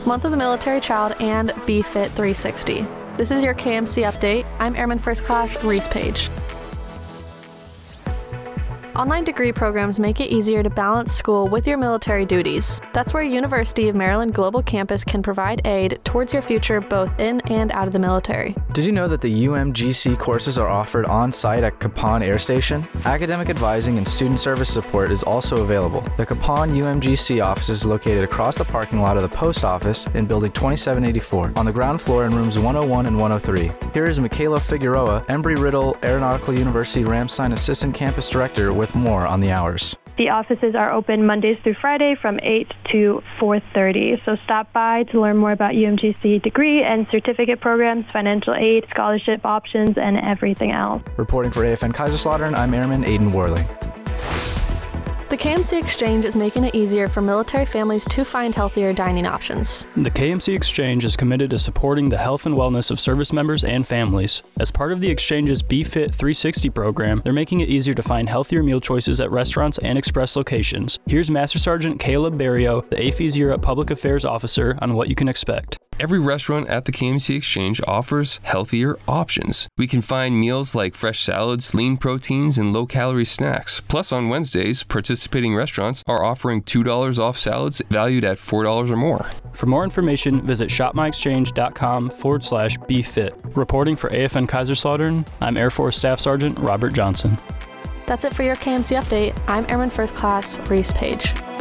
Month of the Military Child, and BFit 360. This is your KMC update. I'm Airman First Class Reese Page. Online degree programs make it easier to balance school with your military duties. That's where University of Maryland Global Campus can provide aid towards your future both in and out of the military. Did you know that the UMGC courses are offered on-site at Capon Air Station? Academic advising and student service support is also available. The Capon UMGC office is located across the parking lot of the post office in Building 2784 on the ground floor in rooms 101 and 103. Here is Michaela Figueroa, Embry-Riddle Aeronautical University Ramstein Assistant Campus Director with more on the hours. The offices are open Mondays through Friday from 8 to 4:30. So stop by to learn more about UMGC degree and certificate programs, financial aid, scholarship options, and everything else. Reporting for AFN Kaiserslautern, I'm Airman Aiden Worley. The KMC Exchange is making it easier for military families to find healthier dining options. The KMC Exchange is committed to supporting the health and wellness of service members and families. As part of the Exchange's BFit 360 program, they're making it easier to find healthier meal choices at restaurants and express locations. Here's Master Sergeant Caleb Barrio, the AAFES Europe Public Affairs Officer, on what you can expect. Every restaurant at the KMC Exchange offers healthier options. We can find meals like fresh salads, lean proteins, and low-calorie snacks. Plus, on Wednesdays, participating restaurants are offering $2 off salads valued at $4 or more. For more information, visit shopmyexchange.com/BFit. Reporting for AFN Kaiserslautern, I'm Air Force Staff Sergeant Robert Johnson. That's it for your KMC update. I'm Airman First Class Reese Page.